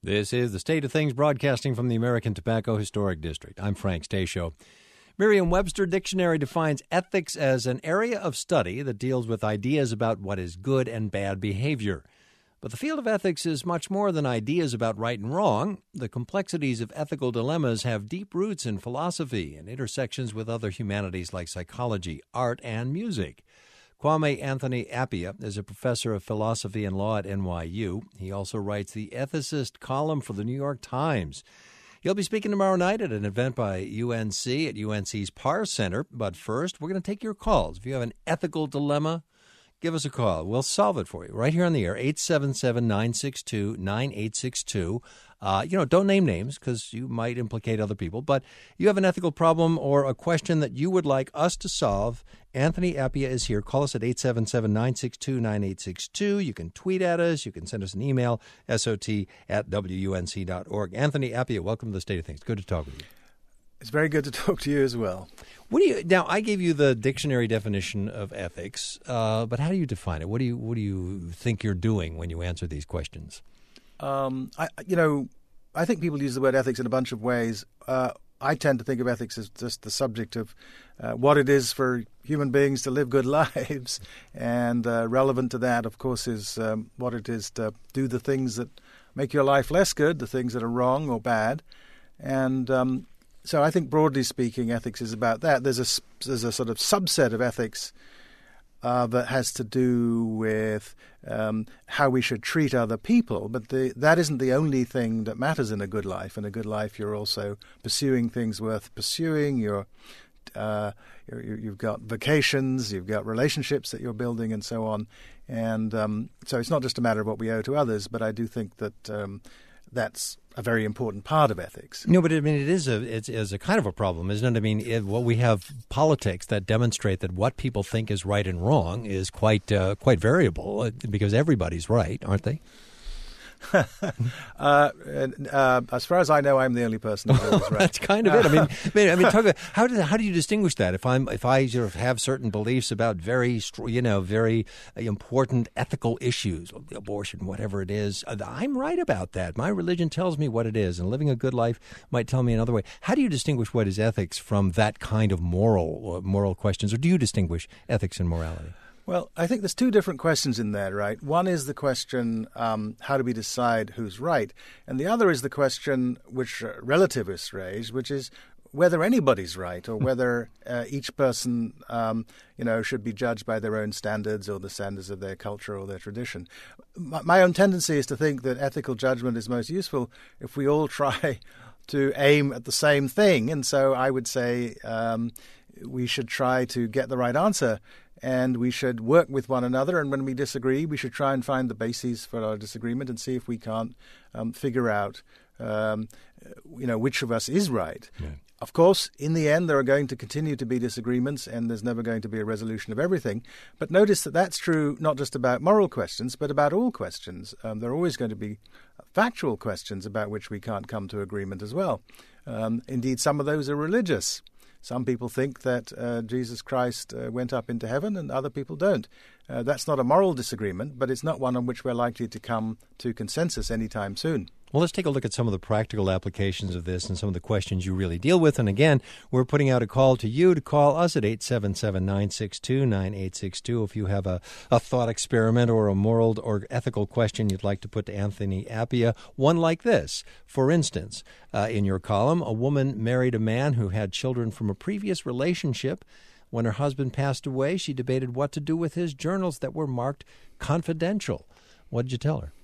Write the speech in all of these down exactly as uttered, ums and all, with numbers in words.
This is The State of Things, broadcasting from the American Tobacco Historic District. I'm Frank Stasio. Merriam-Webster Dictionary defines ethics as an area of study that deals with ideas about what is good and bad behavior. But the field of ethics is much more than ideas about right and wrong. The complexities of ethical dilemmas have deep roots in philosophy and intersections with other humanities like psychology, art, and music. Kwame Anthony Appiah is a professor of philosophy and law at N Y U. He also writes the Ethicist column for the New York Times. He'll be speaking tomorrow night at an event by U N C at U N C's Parr Center. But first, we're going to take your calls. If you have an ethical dilemma, give us a call. We'll solve it for you right here on the air, eight seven seven, nine six two, nine eight six two. Uh, you know, don't name names because you might implicate other people. But you have an ethical problem or a question that you would like us to solve, Anthony Appiah is here. Call us at eight seven seven, nine six two, nine eight six two. You can tweet at us. You can send us an email, S O T at W U N C dot org. Anthony Appiah, welcome to the State of Things. Good to talk with you. It's very good to talk to you as well. What do you now? I gave you the dictionary definition of ethics, uh, but how do you define it? What do you What do you think you're doing when you answer these questions? Um, I, you know, I think people use the word ethics in a bunch of ways. Uh, I tend to think of ethics as just the subject of uh, what it is for human beings to live good lives, and uh, relevant to that, of course, is um, what it is to do the things that make your life less good, the things that are wrong or bad, and um, so I think broadly speaking, ethics is about that. There's a there's a sort of subset of ethics Uh, that has to do with um, how we should treat other people. But the, that isn't the only thing that matters in a good life. In a good life, you're also pursuing things worth pursuing. You're, uh, you're, you've got vacations, you've got relationships that you're building, and so on. And um, so it's not just a matter of what we owe to others, but I do think that um, that's a very important part of ethics. No, but I mean, it is a it's, it's a kind of a problem, isn't it? I mean, it, well, we have politics that demonstrate that what people think is right and wrong is quite uh, quite variable because everybody's right, aren't they? uh, uh, as far as I know, I'm the only person who's right. That's kind of it. I mean, I mean, I mean talk about, how do how do you distinguish that? If I'm if I sort of have certain beliefs about very you know very important ethical issues, abortion, whatever it is, I'm right about that. My religion tells me what it is, and living a good life might tell me another way. How do you distinguish what is ethics from that kind of moral moral questions, or do you distinguish ethics and morality? Well, I think there's two different questions in there, right? One is the question, um, how do we decide who's right? And the other is the question which uh, relativists raise, which is whether anybody's right or whether uh, each person, um, you know, should be judged by their own standards or the standards of their culture or their tradition. My, my own tendency is to think that ethical judgment is most useful if we all try to aim at the same thing. And so I would say um, we should try to get the right answer. And we should work with one another. And when we disagree, we should try and find the bases for our disagreement and see if we can't um, figure out, um, you know, which of us is right. Yeah. Of course, in the end, there are going to continue to be disagreements, and there's never going to be a resolution of everything. But notice that that's true not just about moral questions, but about all questions. Um, there are always going to be factual questions about which we can't come to agreement as well. Um, indeed, some of those are religious. Some people think that uh, Jesus Christ uh, went up into heaven and other people don't. Uh, that's not a moral disagreement, but it's not one on which we're likely to come to consensus anytime soon. Well, let's take a look at some of the practical applications of this and some of the questions you really deal with. And again, we're putting out a call to you to call us at eight seven seven, nine six two, nine eight six two if you have a, a thought experiment or a moral or ethical question you'd like to put to Anthony Appiah. One like this. For instance, uh, in your column, a woman married a man who had children from a previous relationship. When her husband passed away, she debated what to do with his journals that were marked confidential. What did you tell her?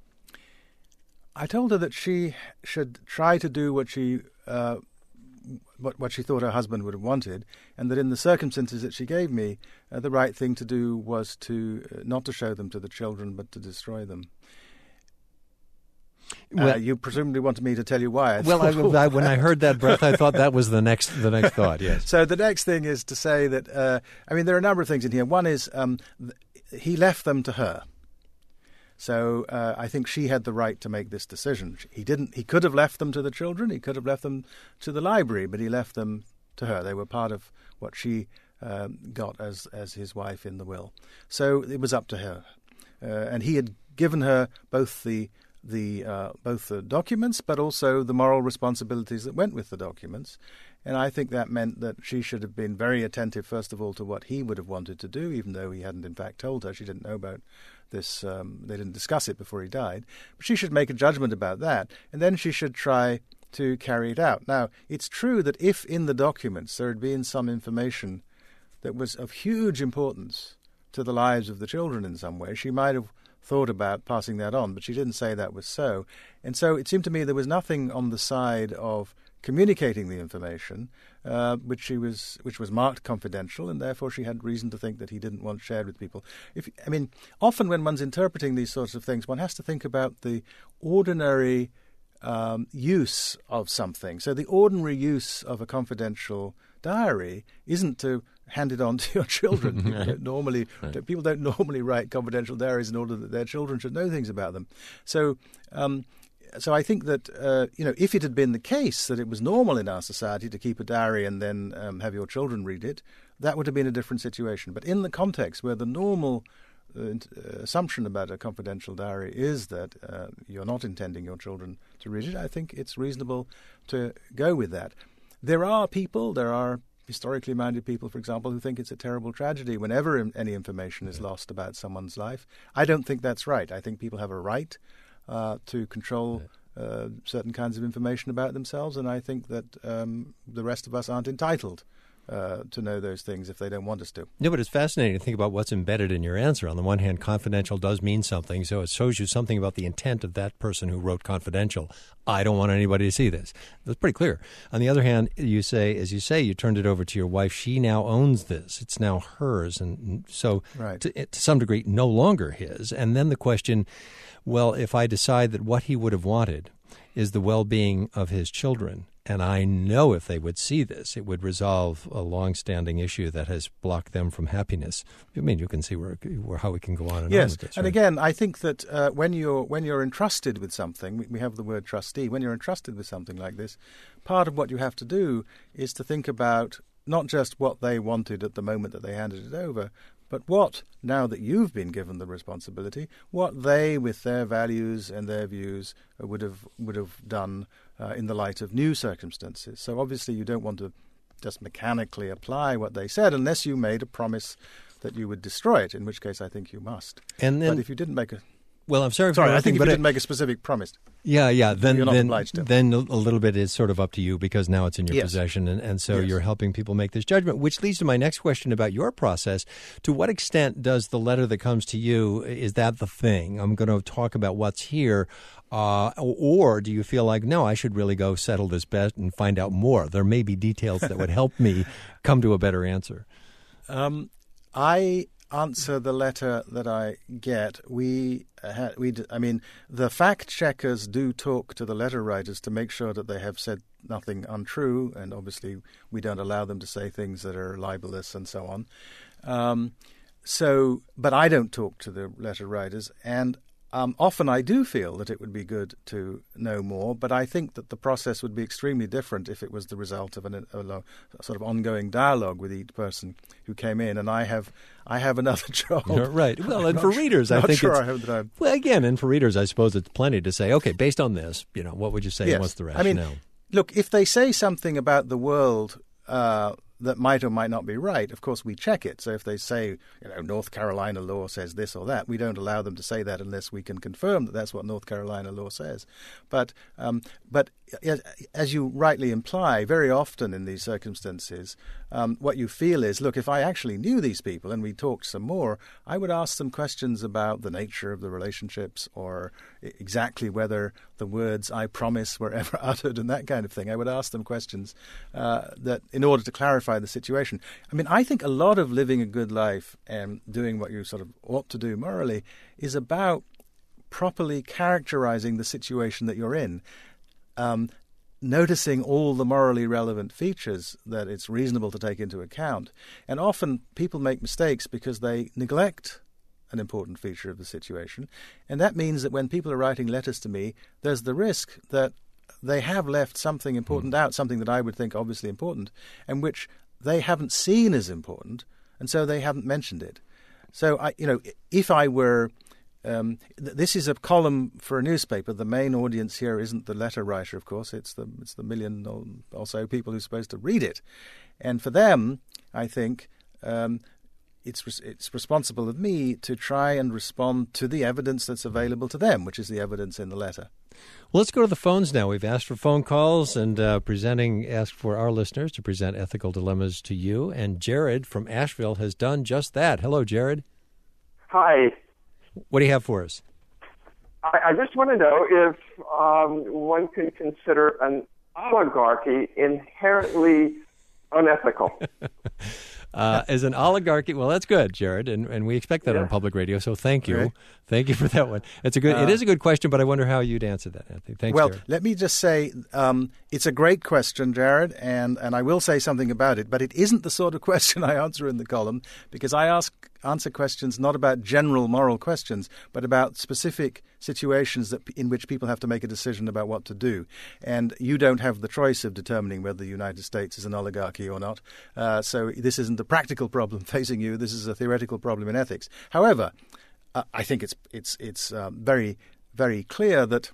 I told her that she should try to do what she uh, what, what she thought her husband would have wanted, and that in the circumstances that she gave me, uh, the right thing to do was to uh, not to show them to the children, but to destroy them. Well, uh, you presumably wanted me to tell you why. I well, I, I, when I heard that breath, I thought that was the next the next thought. Yes. So the next thing is to say that uh, I mean there are a number of things in here. One is um, th- he left them to her. So uh, I think she had the right to make this decision. He didn't. He could have left them to the children. He could have left them to the library, but he left them to her. They were part of what she um, got as as his wife in the will. So it was up to her, uh, and he had given her both the the uh, both the documents, but also the moral responsibilities that went with the documents. And I think that meant that she should have been very attentive, first of all, to what he would have wanted to do, even though he hadn't in fact told her. She didn't know about this. Um, they didn't discuss it before he died. But she should make a judgment about that, and then she should try to carry it out. Now, it's true that if in the documents there had been some information that was of huge importance to the lives of the children in some way, she might have thought about passing that on, but she didn't say that was so. And so it seemed to me there was nothing on the side of communicating the information, uh, which she was, which was marked confidential, and therefore she had reason to think that he didn't want shared with people. If I mean, often when one's interpreting these sorts of things, one has to think about the ordinary um, use of something. So the ordinary use of a confidential diary isn't to hand it on to your children. People don't normally right. people don't normally write confidential diaries in order that their children should know things about them. So. Um, So I think that, uh, you know, if it had been the case that it was normal in our society to keep a diary and then um, have your children read it, that would have been a different situation. But in the context where the normal uh, assumption about a confidential diary is that uh, you're not intending your children to read it, I think it's reasonable to go with that. There are people, there are historically minded people, for example, who think it's a terrible tragedy whenever any information is lost about someone's life. I don't think that's right. I think people have a right Uh, to control uh, certain kinds of information about themselves, and I think that um, the rest of us aren't entitled uh, to know those things if they don't want us to. No, but it's fascinating to think about what's embedded in your answer. On the one hand, confidential does mean something, so it shows you something about the intent of that person who wrote confidential. I don't want anybody to see this. That's pretty clear. On the other hand, you say, as you say, you turned it over to your wife. She now owns this. It's now hers, and so right. to, to some degree, no longer his. And then the question, well, if I decide that what he would have wanted is the well-being of his children, and I know if they would see this, it would resolve a long-standing issue that has blocked them from happiness. I mean, you can see where, where how we can go on and yes. on with this. And right? again, I think that uh, when you're when you're entrusted with something, we, we have the word trustee. When you're entrusted with something like this, part of what you have to do is to think about not just what they wanted at the moment that they handed it over, but what, now that you've been given the responsibility, what they, with their values and their views, uh, would have would have done uh, in the light of new circumstances. So obviously you don't want to just mechanically apply what they said unless you made a promise that you would destroy it, in which case I think you must. And then, but if you didn't make a... Well, I'm sorry for Sorry, I think if but you I, didn't make a specific promise. Yeah, yeah. Then, you're not then, obliged to. then a little bit is sort of up to you because now it's in your yes. possession, and, and so yes. you're helping people make this judgment, which leads to my next question about your process. To what extent does the letter that comes to you, is that the thing? I'm going to talk about what's here, uh, or do you feel like, no, I should really go settle this bet and find out more? There may be details that would help me come to a better answer. Um, I... answer the letter that I get. We, uh, we, I mean, the fact checkers do talk to the letter writers to make sure that they have said nothing untrue, and obviously we don't allow them to say things that are libelous and so on. Um, so, but I don't talk to the letter writers, and Um, often I do feel that it would be good to know more, but I think that the process would be extremely different if it was the result of an, a, a sort of ongoing dialogue with each person who came in. And I have, I have another job. Right. Well, and I'm for not, readers, I not think sure it's, I have the time. Well, again, and for readers, I suppose it's plenty to say, okay, based on this, you know, what would you say? Yes. And what's the rationale? I mean, look, if they say something about the world uh, that might or might not be right, of course we check it. So if they say, you know, North Carolina law says this or that, we don't allow them to say that unless we can confirm that that's what North Carolina law says. But um, but as you rightly imply, very often in these circumstances, um, what you feel is, look, if I actually knew these people and we talked some more, I would ask them questions about the nature of the relationships or exactly whether the words I promise were ever uttered and that kind of thing. I would ask them questions uh, that in order to clarify the situation. I mean, I think a lot of living a good life and doing what you sort of ought to do morally is about properly characterizing the situation that you're in. Um, noticing all the morally relevant features that it's reasonable to take into account. And often people make mistakes because they neglect an important feature of the situation. And that means that when people are writing letters to me, there's the risk that they have left something important mm. out, something that I would think obviously important, and which they haven't seen as important, and so they haven't mentioned it. So, I, you know, if I were um, th- this is a column for a newspaper. The main audience here isn't the letter writer, of course. It's the it's the million or, or so people who are supposed to read it. And for them, I think um, it's res- it's responsible of me to try and respond to the evidence that's available to them, which is the evidence in the letter. Well, let's go to the phones now. We've asked for phone calls and uh, presenting asked for our listeners to present ethical dilemmas to you. And Jared from Asheville has done just that. Hello, Jared. Hi. What do you have for us? I, I just want to know if um, one could consider an oligarchy inherently unethical. Uh, as an oligarchy, well, that's good, Jared, and, and we expect that yeah. on public radio. So thank you, Right. thank you for that one. It's a good. Uh, it is a good question, but I wonder how you'd answer that, Anthony. Thanks, well, Jared. let me just say um, it's a great question, Jared, and, and I will say something about it. But it isn't the sort of question I answer in the column, because I ask answer questions not about general moral questions, but about specific situations that in which people have to make a decision about what to do. And you don't have the choice of determining whether the United States is an oligarchy or not. Uh, so this isn't a practical problem facing you. This is a theoretical problem in ethics. However, uh, I think it's it's it's um, very very clear that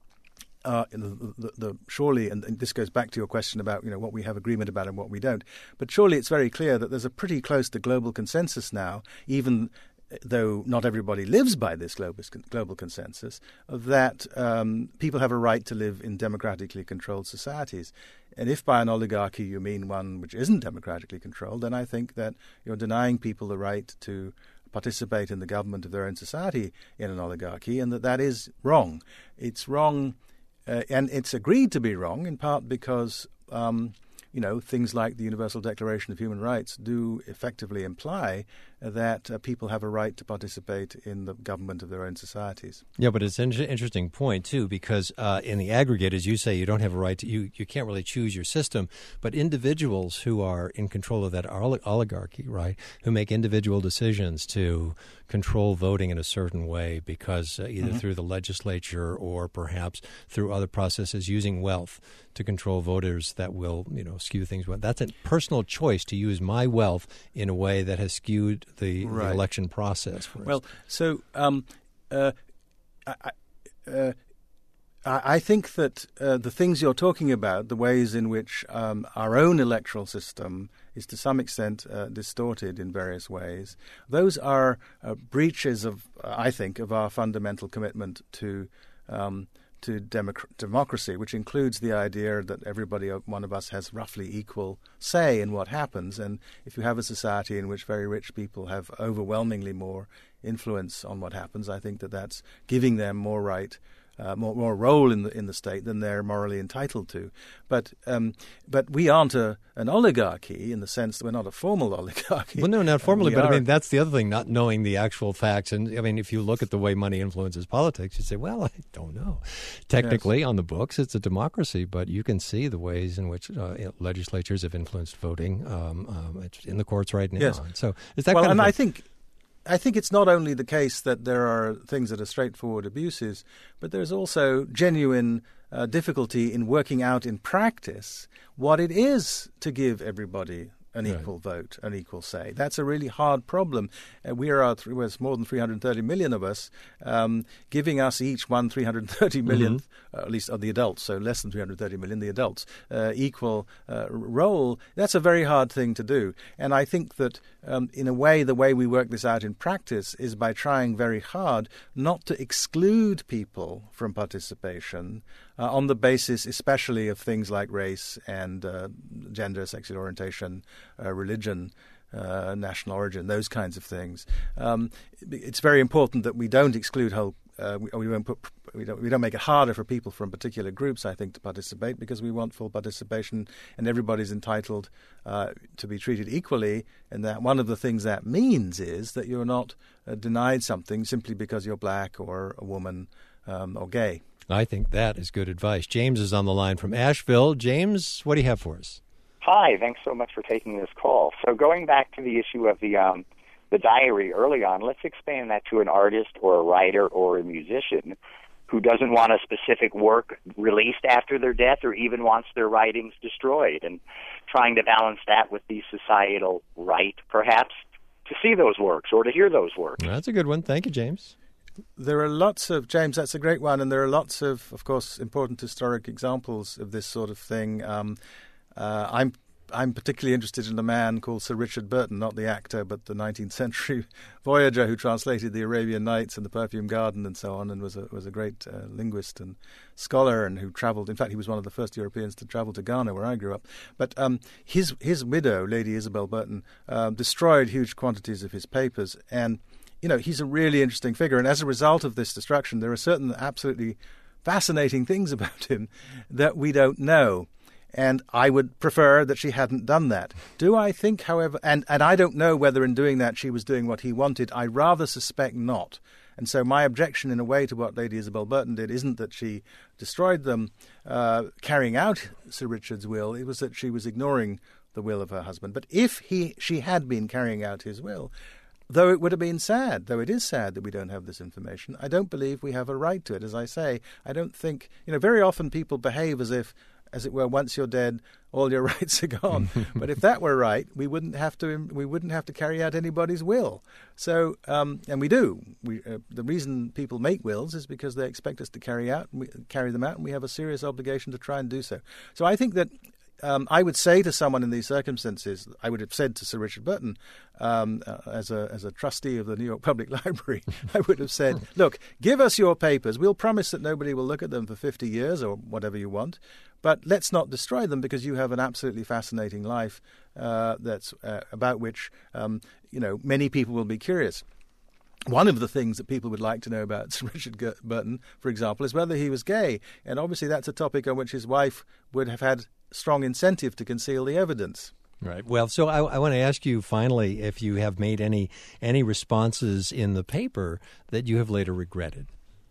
uh, the, the, the, surely, and, and this goes back to your question about you know what we have agreement about and what we don't. But surely it's very clear that there's a pretty close to global consensus now, even though not everybody lives by this global, global consensus, that um, people have a right to live in democratically controlled societies. And if by an oligarchy you mean one which isn't democratically controlled, then I think that you're denying people the right to participate in the government of their own society in an oligarchy, and that that is wrong. It's wrong, uh, and it's agreed to be wrong, in part because um, you know, things like the Universal Declaration of Human Rights do effectively imply that uh, people have a right to participate in the government of their own societies. Yeah, but it's an interesting point, too, because uh, in the aggregate, as you say, you don't have a right to, you, you can't really choose your system, but individuals who are in control of that oligarchy, right, who make individual decisions to control voting in a certain way because uh, either mm-hmm. through the legislature or perhaps through other processes using wealth to control voters that will, you know, skew things. That's a personal choice to use my wealth in a way that has skewed the, right. the election process. For well, so um, uh, I, uh, I think that uh, the things you're talking about, the ways in which um, our own electoral system is to some extent uh, distorted in various ways, those are uh, breaches of, uh, I think, of our fundamental commitment to um, to democ- democracy, which includes the idea that everybody, one of us, has roughly equal say in what happens. And if you have a society in which very rich people have overwhelmingly more influence on what happens, I think that that's giving them more right, uh, more, more role in the in the state than they're morally entitled to. But um, but we aren't a, an oligarchy in the sense that we're not a formal oligarchy. Well, no, not formally, uh, but are, I mean, that's the other thing, not knowing the actual facts. And I mean, if you look at the way money influences politics, you say, well, I don't know. Technically, yes. on the books, it's a democracy, but you can see the ways in which uh, legislatures have influenced voting um, um, it's in the courts right now. Yes. So is that well, kind and of I think I think it's not only the case that there are things that are straightforward abuses, but there's also genuine uh, difficulty in working out in practice what it is to give everybody an right. equal vote, an equal say. That's a really hard problem. Uh, we are there's more than three hundred thirty million of us, um, giving us each one three hundred thirty millionth, mm-hmm. uh, at least of the adults, so less than three hundred thirty million, the adults, uh, equal uh, role. That's a very hard thing to do. And I think that um, in a way, the way we work this out in practice is by trying very hard not to exclude people from participation uh, on the basis especially of things like race and uh, gender, sexual orientation, Uh, religion, uh, national origin, those kinds of things. Um, it's very important that we don't exclude whole. Uh, we, we won't put. We don't. We don't make it harder for people from particular groups, I think, to participate because we want full participation, and everybody's entitled uh, to be treated equally. And that one of the things that means is that you're not uh, denied something simply because you're black or a woman um, or gay. I think that is good advice. James is on the line from Asheville. James, what do you have for us? Hi, thanks so much for taking this call. So going back to the issue of the um, the diary early on, let's expand that to an artist or a writer or a musician who doesn't want a specific work released after their death or even wants their writings destroyed, and trying to balance that with the societal right, perhaps, to see those works or to hear those works. That's a good one. Thank you, James. There are lots of, James, that's a great one, and there are lots of, of course, important historic examples of this sort of thing. Um, uh, I'm I'm particularly interested in a man called Sir Richard Burton, not the actor, but the nineteenth century voyager who translated the Arabian Nights and the Perfume Garden and so on, and was a, was a great uh, linguist and scholar, and who travelled. In fact, he was one of the first Europeans to travel to Ghana, where I grew up. But um, his his widow, Lady Isabel Burton, uh, destroyed huge quantities of his papers, and you know he's a really interesting figure. And as a result of this destruction, there are certain absolutely fascinating things about him that we don't know. And I would prefer that she hadn't done that. Do I think, however, and, and I don't know whether in doing that she was doing what he wanted. I rather suspect not. And so my objection in a way to what Lady Isabel Burton did isn't that she destroyed them uh, carrying out Sir Richard's will. It was that she was ignoring the will of her husband. But if he she had been carrying out his will, though it would have been sad, though it is sad that we don't have this information, I don't believe we have a right to it. As I say, I don't think, you know, very often people behave as if, as it were, once you're dead, all your rights are gone. But if that were right, we wouldn't have to we wouldn't have to carry out anybody's will. So, um, and we do. We uh, the reason people make wills is because they expect us to carry out we, carry them out, and we have a serious obligation to try and do so. So, I think that. Um, I would say to someone in these circumstances, I would have said to Sir Richard Burton, um, uh, as a as a trustee of the New York Public Library, I would have said, look, give us your papers. We'll promise that nobody will look at them for fifty years or whatever you want, but let's not destroy them because you have an absolutely fascinating life uh, that's uh, about which um, you know many people will be curious. One of the things that people would like to know about Sir Richard Burton, for example, is whether he was gay. And obviously that's a topic on which his wife would have had strong incentive to conceal the evidence. Right. Well, so I, I want to ask you finally if you have made any any responses in the paper that you have later regretted.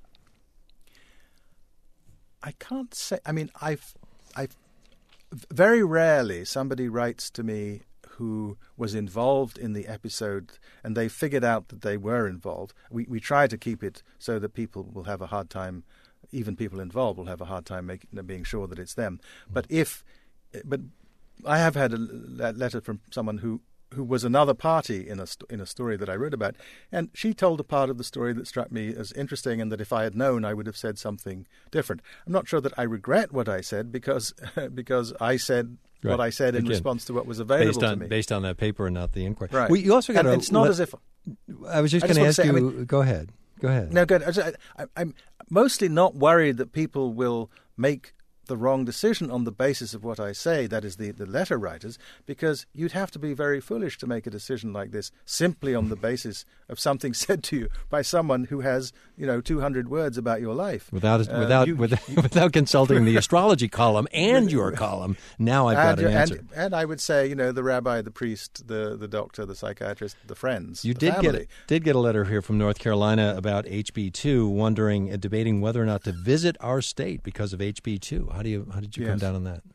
I can't say. I mean, I've, I've very rarely somebody writes to me who was involved in the episode and they figured out that they were involved. We we try to keep it so that people will have a hard time, even people involved will have a hard time making, being sure that it's them. But if, but I have had a letter from someone who, who was another party in a in a story that I wrote about, and she told a part of the story that struck me as interesting, and that if I had known, I would have said something different. I'm not sure that I regret what I said because because I said. Right. What I said in Again, response to what was available based on, to me. Based on that paper and not the inquiry. Right. Well, you also got and a, it's not let, as if... I was just going to ask say, you... I mean, go ahead. Go ahead. No, go ahead. I, I'm mostly not worried that people will make the wrong decision on the basis of what I say, that is the, the letter writers, because you'd have to be very foolish to make a decision like this simply on the basis of something said to you by someone who has, you know, two hundred words about your life. Without uh, without, you, without, without consulting the astrology column and your column, now I've got and, an answer. And, and I would say, you know, the rabbi, the priest, the, the doctor, the psychiatrist, the friends, You the did family. get, did get a letter here from North Carolina about H B two, wondering and debating whether or not to visit our state because of H B two. How do you how did you Yes. come down on that?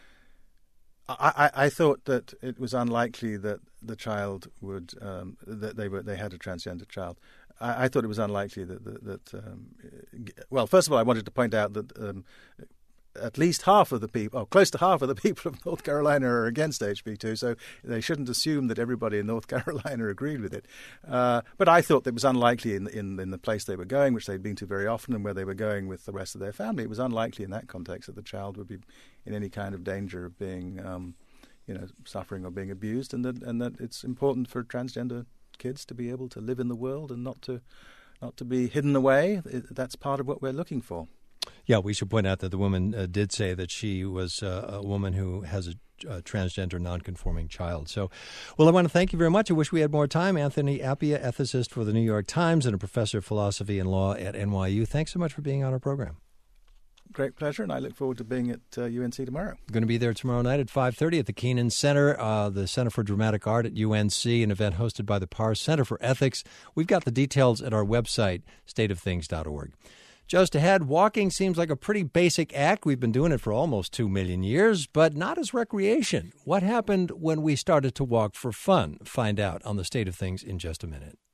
I, I, I thought that it was unlikely that the child would um, that they were they had a transgender child. I, I thought it was unlikely that that, that um, well, first of all, I wanted to point out that um, at least half of the people, or close to half of the people of North Carolina are against H B two, so they shouldn't assume that everybody in North Carolina agreed with it. Uh, but I thought it was unlikely in, in, in the place they were going, which they'd been to very often, and where they were going with the rest of their family. It was unlikely in that context that the child would be in any kind of danger of being, um, you know, suffering or being abused, and that and that it's important for transgender kids to be able to live in the world and not to not to be hidden away. That's part of what we're looking for. Yeah, we should point out that the woman uh, did say that she was uh, a woman who has a, a transgender, non-conforming child. So, well, I want to thank you very much. I wish we had more time. Anthony Appiah, ethicist for the New York Times and a professor of philosophy and law at N Y U. Thanks so much for being on our program. Great pleasure, and I look forward to being at uh, U N C tomorrow. I'm going to be there tomorrow night at five thirty at the Keenan Center, uh, the Center for Dramatic Art at U N C, an event hosted by the Parr Center for Ethics. We've got the details at our website, state of things dot org. Just ahead, walking seems like a pretty basic act. We've been doing it for almost two million years, but not as recreation. What happened when we started to walk for fun? Find out on the State of Things in just a minute.